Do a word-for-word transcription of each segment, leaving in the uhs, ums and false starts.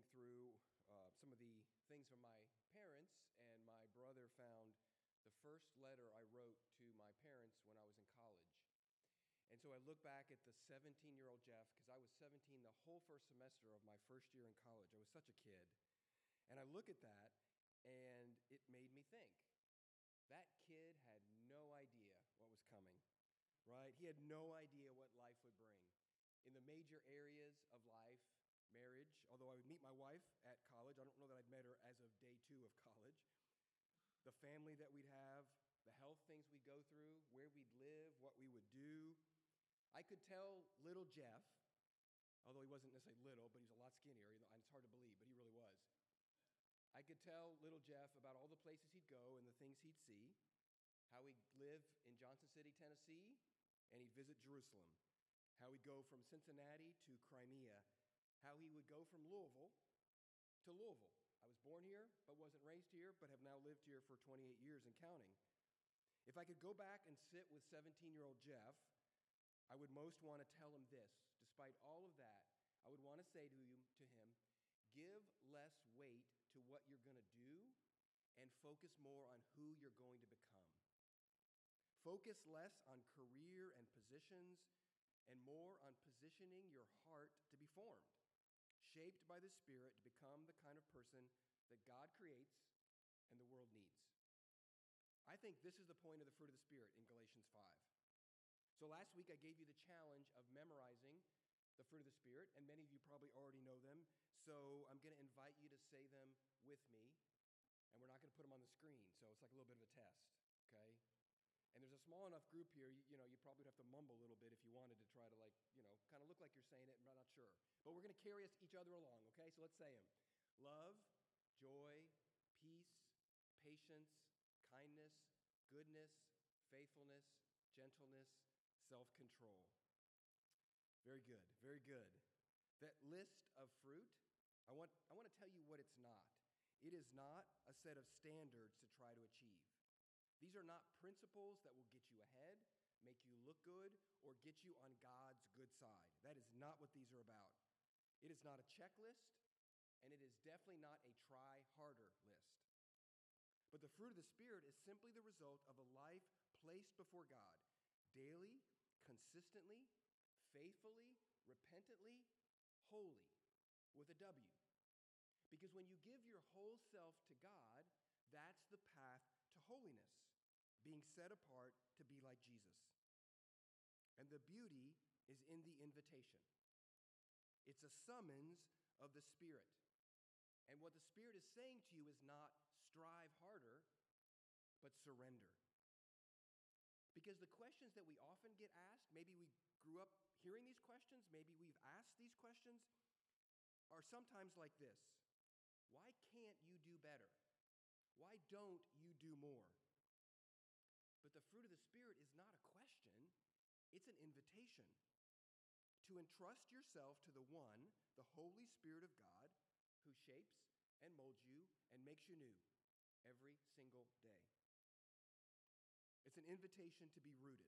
through uh, some of the things from my parents, and my brother found the first letter I wrote to my parents when I was in college. And so I look back at the seventeen-year-old Jeff, because I was seventeen the whole first semester of my first year in college. I was such a kid. And I look at that, and it made me think. That kid had no idea what was coming, right? He had no idea what life would bring. In the major areas of life, marriage, although I would meet my wife at college, I don't know that I'd met her as of day two of college. The family that we'd have, the health things we'd go through, where we'd live, what we would do. I could tell little Jeff, although he wasn't necessarily little, but he was a lot skinnier, and it's hard to believe, but he really was. I could tell little Jeff about all the places he'd go and the things he'd see, how he'd live in Johnson City, Tennessee, and he'd visit Jerusalem, how he'd go from Cincinnati to Crimea, how he would go from Louisville to Louisville. I was born here, but wasn't raised here, but have now lived here for twenty-eight years and counting. If I could go back and sit with seventeen-year-old Jeff, I would most want to tell him this. Despite all of that, I would want to say to him, to him, give less weight to what you're going to do and focus more on who you're going to become. Focus less on career and positions and more on positioning your heart to be formed, shaped by the Spirit to become the kind of person that God creates and the world needs. I think this is the point of the fruit of the Spirit in Galatians five. So last week I gave you the challenge of memorizing the fruit of the Spirit, and many of you probably already know them, so I'm going to invite you to say them with me, and we're not going to put them on the screen, so it's like a little bit of a test, okay? And there's a small enough group here, you, you know, you probably would have to mumble a little bit if you wanted to try to, like, you know, kind of look like you're saying it, I'm not sure. But we're going to carry us each other along, okay? So let's say them. Love, joy, peace, patience, kindness, goodness, faithfulness, gentleness, self-control. Very good, very good. That list of fruit, I want, I want to tell you what it's not. It is not a set of standards to try to achieve. These are not principles that will get you ahead, make you look good, or get you on God's good side. That is not what these are about. It is not a checklist, and it is definitely not a try harder list. But the fruit of the Spirit is simply the result of a life placed before God, daily, consistently, faithfully, repentantly, holy, with a W. Because when you give your whole self to God, that's the path to holiness, being set apart to be like Jesus. And the beauty is in the invitation. It's a summons of the Spirit. And what the Spirit is saying to you is not strive harder, but surrender. Because the questions that we often get asked, maybe we grew up hearing these questions, maybe we've asked these questions, are sometimes like this. Why can't you do better? Why don't you do more? But the fruit of the Spirit is not a question, it's an invitation to entrust yourself to the one, the Holy Spirit of God, who shapes and molds you and makes you new every single day. It's an invitation to be rooted.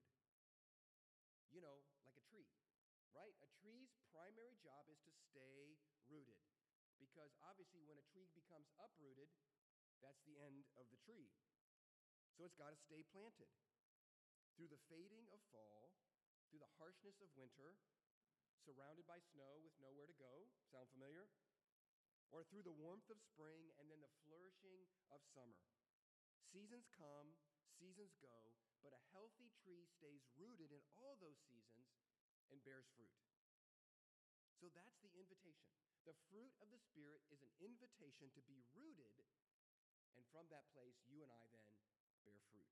You know, like a tree, right? A tree's primary job is to stay rooted. Because obviously when a tree becomes uprooted, that's the end of the tree. So it's got to stay planted. Through the fading of fall, through the harshness of winter, surrounded by snow with nowhere to go, sound familiar? Or through the warmth of spring and then the flourishing of summer. Seasons come, seasons go, but a healthy tree stays rooted in all those seasons and bears fruit. So that's the invitation. The fruit of the Spirit is an invitation to be rooted, and from that place, you and I then bear fruit.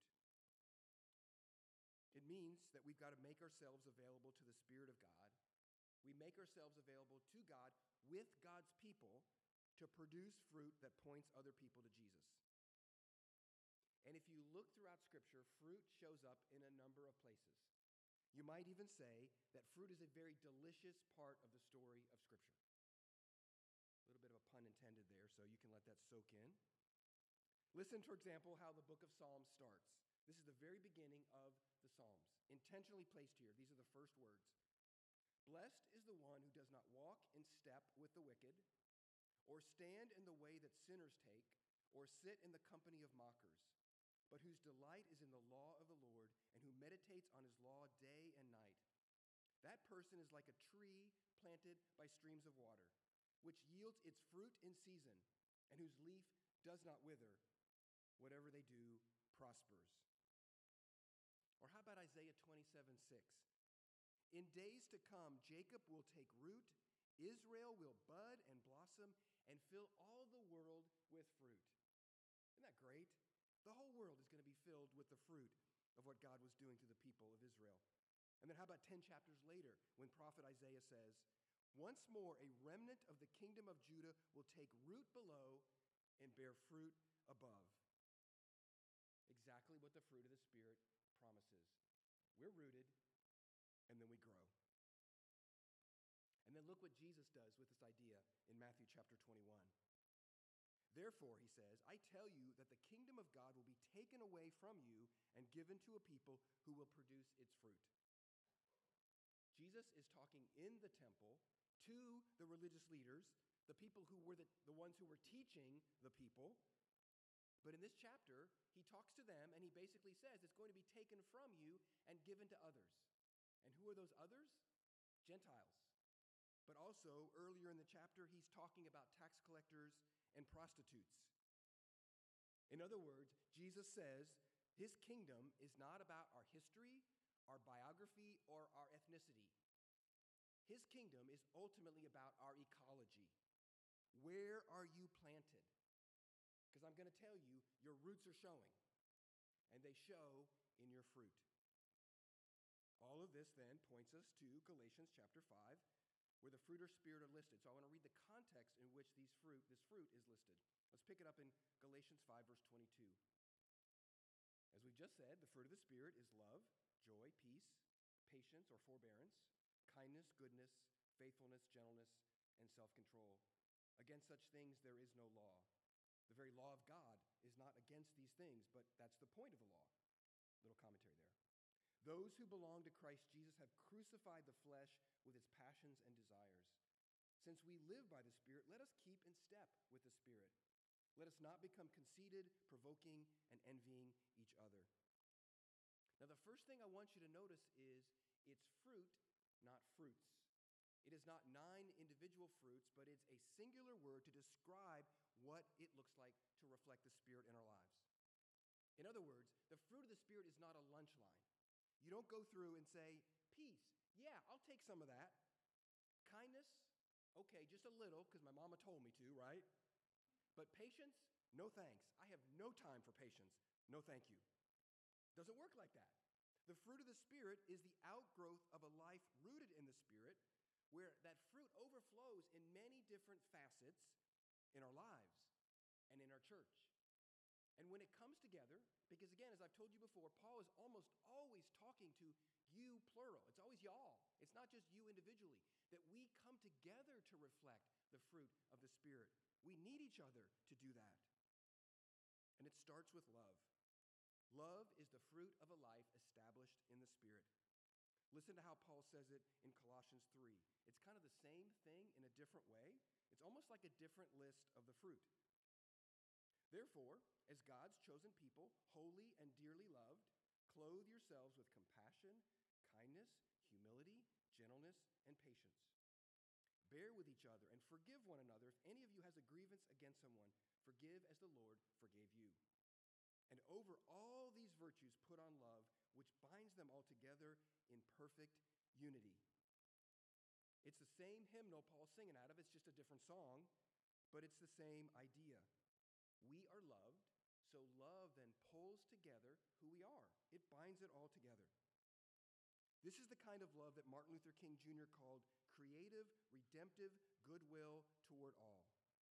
It means that we've got to make ourselves available to the Spirit of God. We make ourselves available to God with God's people to produce fruit that points other people to Jesus. And if you look throughout Scripture, fruit shows up in a number of places. You might even say that fruit is a very delicious part of the story of Scripture. A little bit of a pun intended there, so you can let that soak in. Listen, for example, how the book of Psalms starts. This is the very beginning of the Psalms, intentionally placed here. These are the first words. Blessed is the one who does not walk in step with the wicked, or stand in the way that sinners take, or sit in the company of mockers, but whose delight is in the law of the Lord, and who meditates on his law day and night. That person is like a tree planted by streams of water, which yields its fruit in season, and whose leaf does not wither. Whatever they do prospers. Or how about Isaiah twenty-seven six? In days to come, Jacob will take root, Israel will bud and blossom, and fill all the world with fruit. Isn't that great? The whole world is going to be filled with the fruit of what God was doing to the people of Israel. And then how about ten chapters later, when prophet Isaiah says, once more a remnant of the kingdom of Judah will take root below and bear fruit above. Exactly what the fruit of the Spirit promises. We're rooted, and then we grow. And then look what Jesus does with this idea in Matthew chapter twenty-one. Therefore, he says, I tell you that the kingdom of God will be taken away from you and given to a people who will produce its fruit. Jesus is talking in the temple to the religious leaders, the people who were the, the ones who were teaching the people. But in this chapter, he talks to them and he basically says it's going to be taken from you and given to others. And who are those others? Gentiles. But also, earlier in the chapter, he's talking about tax collectors and prostitutes. In other words, Jesus says his kingdom is not about our history, our biography, or our ethnicity. His kingdom is ultimately about our ecology. Where are you planted? Because I'm going to tell you, your roots are showing, and they show in your fruit. All of this then points us to Galatians chapter five, where the fruit or spirit are listed. So I want to read the context in which these fruit, this fruit is listed. Let's pick it up in Galatians five, verse twenty-two. As we've just said, the fruit of the Spirit is love, joy, peace, patience or forbearance, kindness, goodness, faithfulness, gentleness, and self-control. Against such things there is no law. The very law of God is not against these things, but that's the point of the law. Little commentary there. Those who belong to Christ Jesus have crucified the flesh with its passions and desires. Since we live by the Spirit, let us keep in step with the Spirit. Let us not become conceited, provoking, and envying each other. Now, the first thing I want you to notice is it's fruit, not fruits. It is not nine individual fruits, but it's a singular word to describe what it looks like to reflect the Spirit in our lives. In other words, the fruit of the Spirit is not a lunch line. You don't go through and say, peace, yeah, I'll take some of that. Kindness, okay, just a little, because my mama told me to, right? But patience, no thanks. I have no time for patience. No thank you. Doesn't work like that. The fruit of the Spirit is the outgrowth of a life rooted in the Spirit, where that fruit overflows in many different facets in our lives and in our church. And when it comes together, because again, as I've told you before, Paul is almost always talking to you plural. It's always y'all. It's not just you individually. That we come together to reflect the fruit of the Spirit. We need each other to do that. And it starts with love. Love is the fruit of a life established in the Spirit. Listen to how Paul says it in Colossians three. It's kind of the same thing in a different way. It's almost like a different list of the fruit. Therefore, as God's chosen people, holy and dearly loved, clothe yourselves with compassion, kindness, humility, gentleness, and patience. Bear with each other and forgive one another. If any of you has a grievance against someone, forgive as the Lord forgave you. And over all these virtues put on love, which binds them all together in perfect unity. It's the same hymnal Paul's singing out of. It's just a different song, but it's the same idea. We are loved, so love then pulls together who we are. It binds it all together. This is the kind of love that Martin Luther King Junior called creative, redemptive goodwill toward all.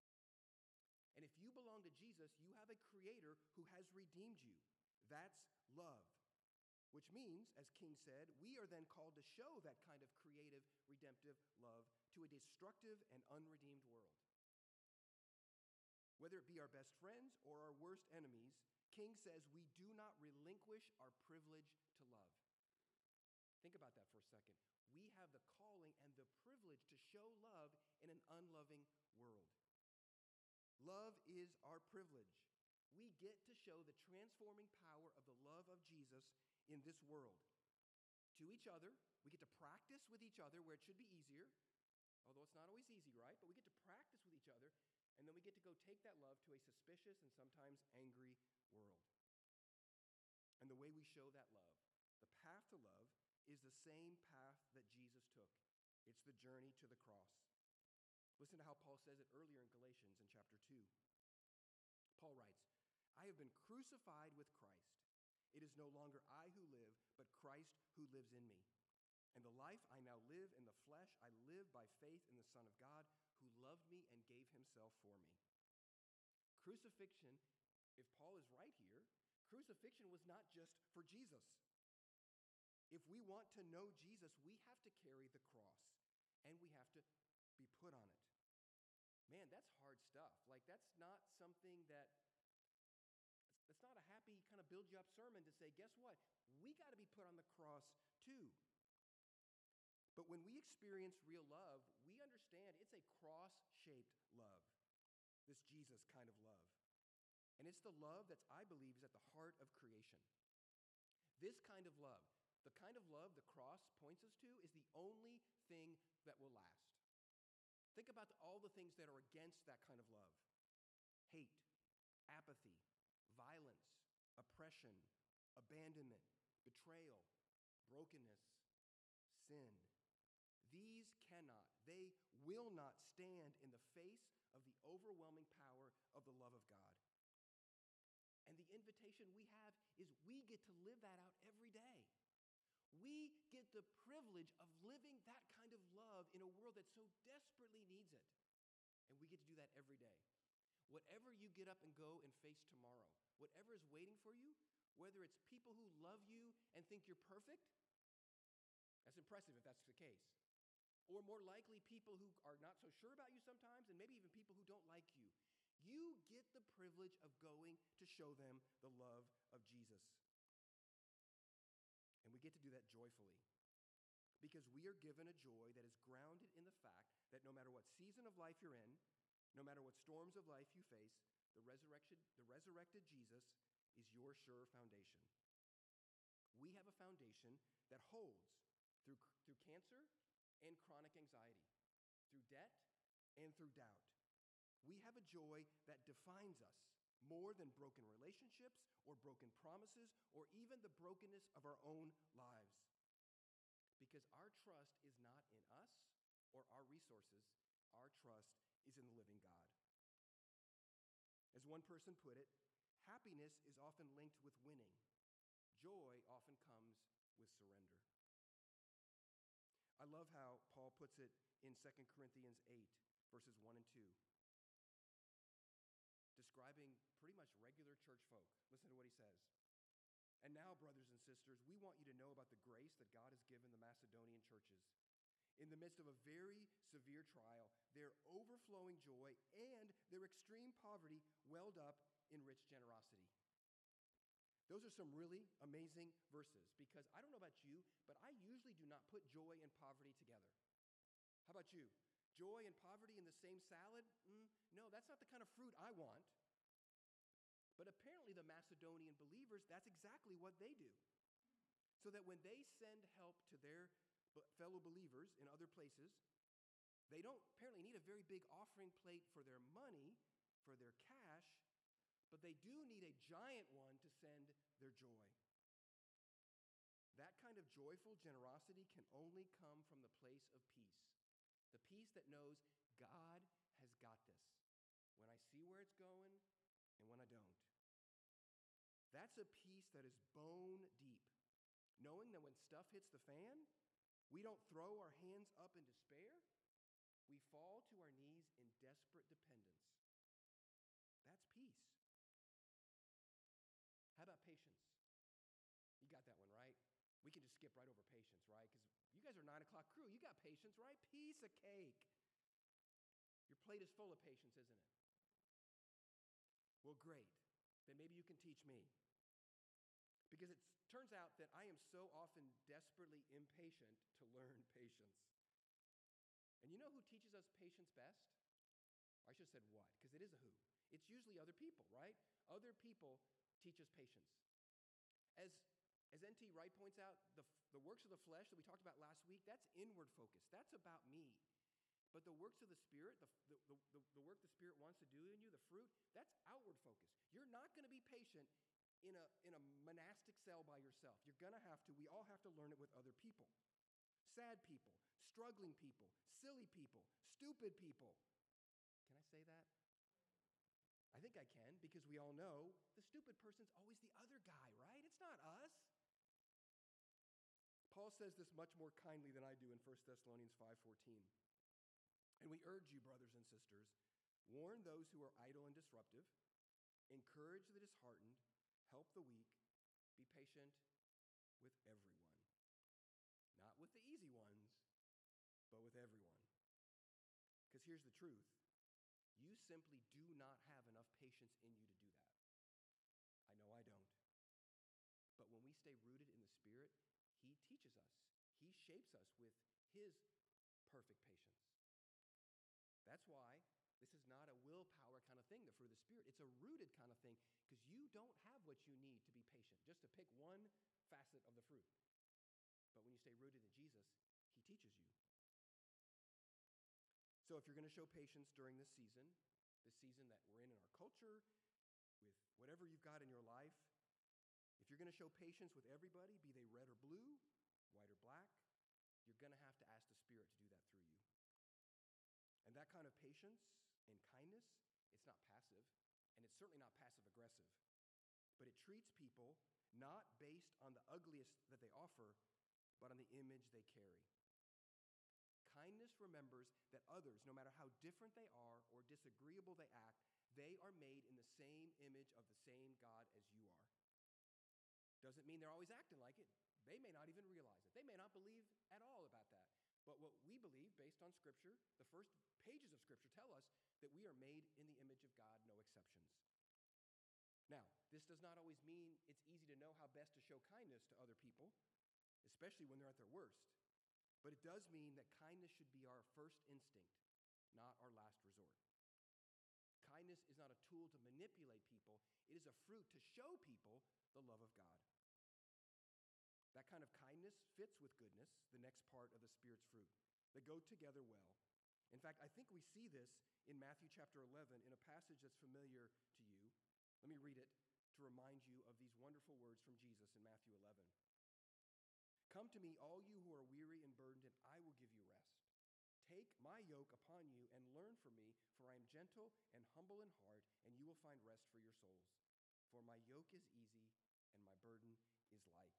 And if you belong to Jesus, you have a creator who has redeemed you. That's love. Which means, as King said, we are then called to show that kind of creative, redemptive love to a destructive and unredeemed world. Whether it be our best friends or our worst enemies, King says we do not relinquish our privilege to love. Think about that for a second. We have the calling and the privilege to show love in an unloving world. Love is our privilege. We get to show the transforming power of the love of Jesus in this world. To each other, we get to practice with each other where it should be easier, although it's not always easy, right? But we get to practice with each other, and then we get to go take that love to a suspicious and sometimes angry world. And the way we show that love, the path to love, is the same path that Jesus took. It's the journey to the cross. Listen to how Paul says it earlier in Galatians in chapter two. Paul writes, I have been crucified with Christ. It is no longer I who live, but Christ who lives in me. And the life I now live in the flesh, I live by faith in the Son of God, who loved me and gave himself for me. Crucifixion, if Paul is right here, crucifixion was not just for Jesus. If we want to know Jesus, we have to carry the cross, and we have to be put on it. Man, that's hard stuff. Like, that's not something that, that's not a happy kind of build you up sermon to say, guess what? We got to be put on the cross too. But when we experience real love, we understand it's a cross-shaped love, this Jesus kind of love. And it's the love that I believe is at the heart of creation. This kind of love, the kind of love the cross points us to, is the only thing that will last. Think about all the things that are against that kind of love. Hate, apathy, violence, oppression, abandonment, betrayal, brokenness, sin. These cannot, they will not stand in the face of the overwhelming power of the love of God. And the invitation we have is we get to live that out every day. We get the privilege of living that kind of love in a world that so desperately needs it. And we get to do that every day. Whatever you get up and go and face tomorrow, whatever is waiting for you, whether it's people who love you and think you're perfect, that's impressive if that's the case. Or more likely, people who are not so sure about you sometimes, and maybe even people who don't like you. You get the privilege of going to show them the love of Jesus. And we get to do that joyfully, because we are given a joy that is grounded in the fact that no matter what season of life you're in, no matter what storms of life you face, the resurrection, the resurrected Jesus is your sure foundation. We have a foundation that holds through, through cancer and chronic anxiety, through debt and through doubt. We have a joy that defines us more than broken relationships or broken promises or even the brokenness of our own lives. Because our trust is not in us or our resources. Our trust is in the living God. As one person put it, happiness is often linked with winning. Joy often comes with surrender. I love how Paul puts it in Second Corinthians eight, verses one and two. Describing pretty much regular church folk. Listen to what he says. And now, brothers and sisters, we want you to know about the grace that God has given the Macedonian churches. In the midst of a very severe trial, their overflowing joy and their extreme poverty welled up in rich generosity. Those are some really amazing verses, because I don't know about you, but I usually do not put joy and poverty together. How about you? Joy and poverty in the same salad? Mm, no, that's not the kind of fruit I want. But apparently the Macedonian believers, that's exactly what they do. So that when they send help to their fellow believers in other places, they don't apparently need a very big offering plate for their money, for their cash, but they do need a giant one to send their joy. That kind of joyful generosity can only come from the place of peace. The peace that knows God has got this when I see where it's going and when I don't. That's a peace that is bone deep, knowing that when stuff hits the fan, we don't throw our hands up in despair. We fall to our knees in desperate dependence. That's peace. How about patience? You got that one, right? We can just skip right over patience, right? Because you guys are nine o'clock crew. You got patience, right? Piece of cake. Your plate is full of patience, isn't it? Well, great. Then maybe you can teach me. Because it turns out that I am so often desperately impatient to learn patience. And you know who teaches us patience best? I should have said what, because it is a who. It's usually other people, right? Other people teach us patience. As, as N T Wright points out, the, the works of the flesh that we talked about last week, that's inward focus. That's about me. But the works of the Spirit, the, the, the, the, the work the Spirit wants to do in you, the fruit, that's outward focus. You're not going to be patient in a, in a monastic cell by yourself. You're going to have to, we all have to learn it with other people. Sad people, struggling people, silly people, stupid people. Can I say that? I think I can, because we all know the stupid person's always the other guy, right? It's not us. Paul says this much more kindly than I do in First Thessalonians five fourteen. And we urge you, brothers and sisters, warn those who are idle and disruptive, encourage the disheartened, help the weak, be patient with everyone. Not with the easy ones, but with everyone. Because here's the truth. You simply do not have enough patience in you to do that. I know I don't. But when we stay rooted in the Spirit, He teaches us. He shapes us with His perfect patience. That's why this is not a willpower kind of thing, the fruit of the Spirit. It's a rooted kind of thing, because you don't have what you need to be patient, just to pick one facet of the fruit. But when you stay rooted in Jesus, He teaches you. So if you're going to show patience during this season, this season that we're in in our culture, with whatever you've got in your life, if you're going to show patience with everybody, be they red or blue, white or black, you're going to have to ask the Spirit to do that through you. And that kind of patience and kindness, it's not passive, and it's certainly not passive-aggressive. But it treats people not based on the ugliest that they offer, but on the image they carry. Kindness remembers that others, no matter how different they are or disagreeable they act, they are made in the same image of the same God as you are. Doesn't mean they're always acting like it. They may not even realize it. They may not believe at all about that. But what we believe, based on Scripture, the first pages of Scripture tell us that we are made in the image of God, no exceptions. Now, this does not always mean it's easy to know how best to show kindness to other people, especially when they're at their worst. But it does mean that kindness should be our first instinct, not our last resort. Kindness is not a tool to manipulate people. It is a fruit to show people the love of God. That kind of kindness fits with goodness, the next part of the Spirit's fruit. They go together well. In fact, I think we see this in Matthew chapter eleven in a passage that's familiar to you. Let me read it to remind you of these wonderful words from Jesus in Matthew eleven. Come to me, all you who are weary and burdened, and I will give you rest. Take my yoke upon you and learn from me, for I am gentle and humble in heart, and you will find rest for your souls. For my yoke is easy and my burden is light.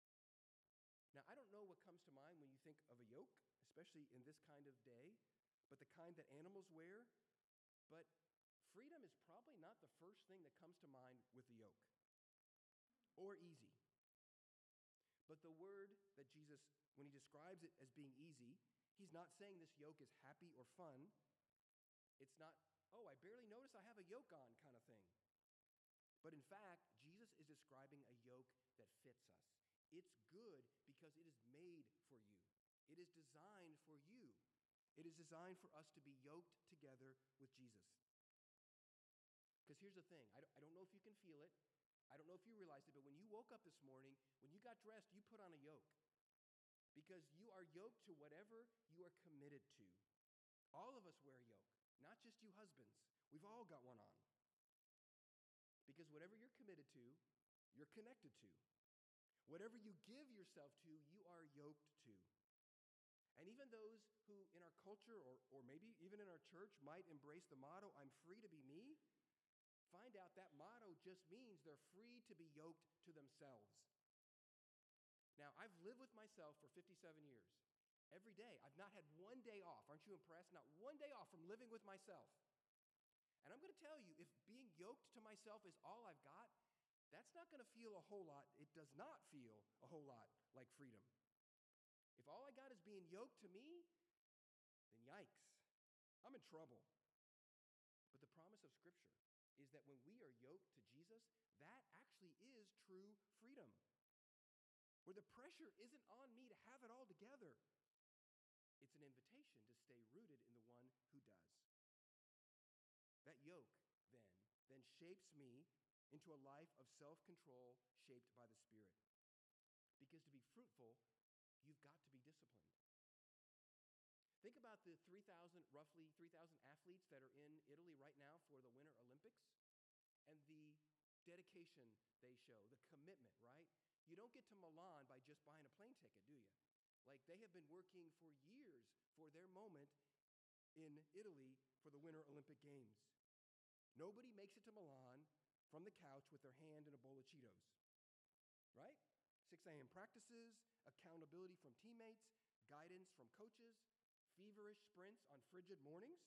Now, I don't know what comes to mind when you think of a yoke, especially in this kind of day, but the kind that animals wear. But freedom is probably not the first thing that comes to mind with the yoke. Or easy. But the word that Jesus, when He describes it as being easy, He's not saying this yoke is happy or fun. It's not, oh, I barely notice I have a yoke on kind of thing. But in fact, Jesus is describing a yoke that fits us. It's good because it is made for you. It is designed for you. It is designed for us to be yoked together with Jesus. Because here's the thing. I don't know if you can feel it. I don't know if you realized it, but when you woke up this morning, when you got dressed, you put on a yoke. Because you are yoked to whatever you are committed to. All of us wear a yoke, not just you husbands. We've all got one on. Because whatever you're committed to, you're connected to. Whatever you give yourself to, you are yoked to. And even those who in our culture, or, or maybe even in our church, might embrace the motto, I'm free to be me, find out that motto just means they're free to be yoked to themselves. Now, I've lived with myself for fifty-seven years. Every day. I've not had one day off. Aren't you impressed? Not one day off from living with myself. And I'm going to tell you, if being yoked to myself is all I've got, that's not going to feel a whole lot. It does not feel a whole lot like freedom. If all I got is being yoked to me, then yikes, I'm in trouble. But the promise of Scripture is that when we are yoked to Jesus, that actually is true freedom. Where the pressure isn't on me to have it all together. It's an invitation to stay rooted in the one who does. shapes me into a life of self-control shaped by the Spirit. Because to be fruitful, you've got to be disciplined. Think about the three thousand, roughly three thousand athletes that are in Italy right now for the Winter Olympics and the dedication they show, the commitment, right? You don't get to Milan by just buying a plane ticket, do you? Like, they have been working for years for their moment in Italy for the Winter Olympic Games. Nobody makes it to Milan from the couch with their hand in a bowl of Cheetos, right? six a.m. practices, accountability from teammates, guidance from coaches, feverish sprints on frigid mornings,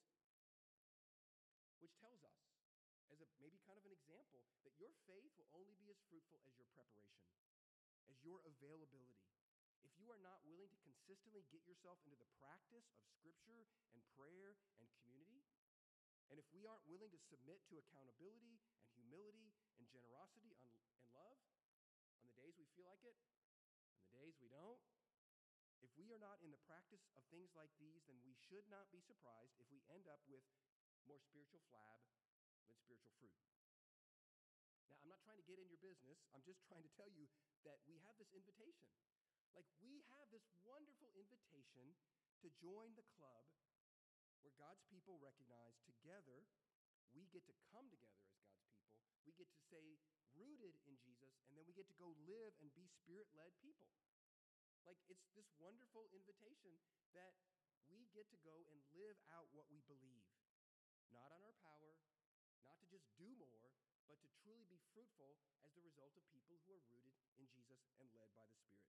which tells us, as a maybe kind of an example, that your faith will only be as fruitful as your preparation, as your availability. If you are not willing to consistently get yourself into the practice of Scripture and prayer and community, and if we aren't willing to submit to accountability and humility and generosity and love on the days we feel like it, on the days we don't, if we are not in the practice of things like these, then we should not be surprised if we end up with more spiritual flab than spiritual fruit. Now, I'm not trying to get in your business. I'm just trying to tell you that we have this invitation. Like, we have this wonderful invitation to join the club where God's people recognize together we get to come together as God's people. We get to stay rooted in Jesus, and then we get to go live and be Spirit-led people. Like, it's this wonderful invitation that we get to go and live out what we believe. Not on our power, not to just do more, but to truly be fruitful as the result of people who are rooted in Jesus and led by the Spirit.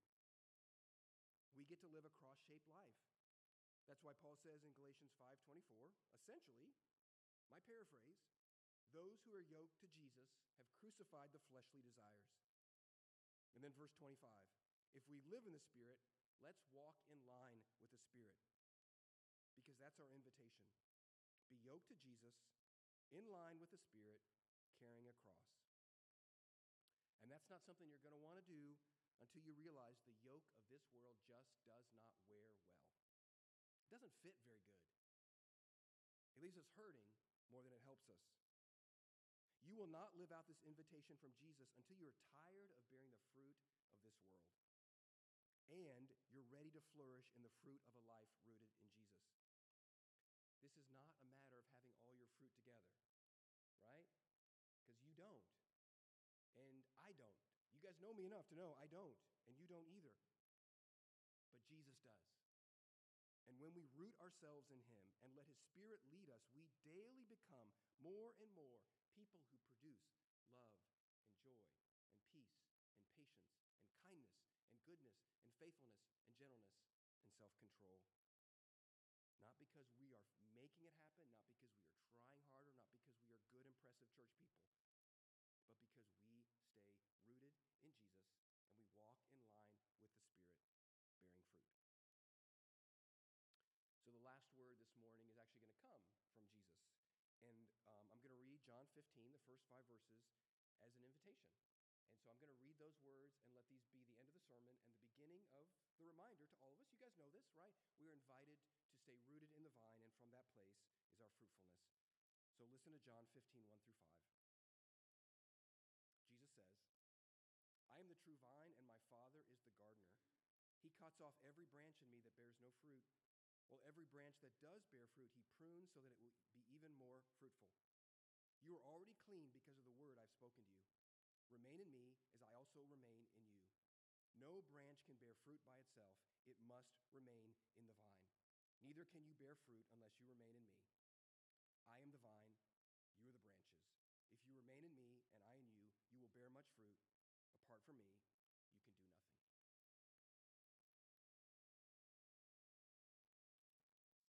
We get to live a cross-shaped life. That's why Paul says in Galatians five twenty-four, essentially, my paraphrase, those who are yoked to Jesus have crucified the fleshly desires. And then verse twenty-five, if we live in the Spirit, let's walk in line with the Spirit. Because that's our invitation. Be yoked to Jesus, in line with the Spirit, carrying a cross. And that's not something you're going to want to do until you realize the yoke of this world just does not wear well. It doesn't fit very good. It leaves us hurting more than it helps us. You will not live out this invitation from Jesus until you're tired of bearing the fruit of this world. And you're ready to flourish in the fruit of a life rooted in Jesus. This is not a matter of having all your fruit together, right? Because you don't, and I don't. You guys know me enough to know I don't, and you don't either. But Jesus does. And when we root ourselves in Him and let His Spirit lead us, we daily become more and more people who produce love and joy and peace and patience and kindness and goodness and faithfulness and gentleness and self-control. Not because we are making it happen, not because we are trying harder, not because we are good, impressive church people, but because we stay rooted in Jesus and we walk in line with the Spirit, bearing fruit. So the last word this morning is actually going to come from Jesus. And um, I'm going to read John fifteen, the first five verses, as an invitation. And so I'm going to read those words and let these be the end of the sermon and the beginning of the reminder to all of us. You guys know this, right? We are invited to stay rooted in the vine, and from that place is our fruitfulness. So listen to John fifteen, one through five. Jesus says, I am the true vine, and my Father is the gardener. He cuts off every branch in me that bears no fruit, while every branch that does bear fruit, he prunes so that it will be even more fruitful. You are already clean because of the word I've spoken to you. Remain in me as I also remain in you. No branch can bear fruit by itself. It must remain in the vine. Neither can you bear fruit unless you remain in me. I am the vine, you are the branches. If you remain in me and I in you, you will bear much fruit. Apart from me,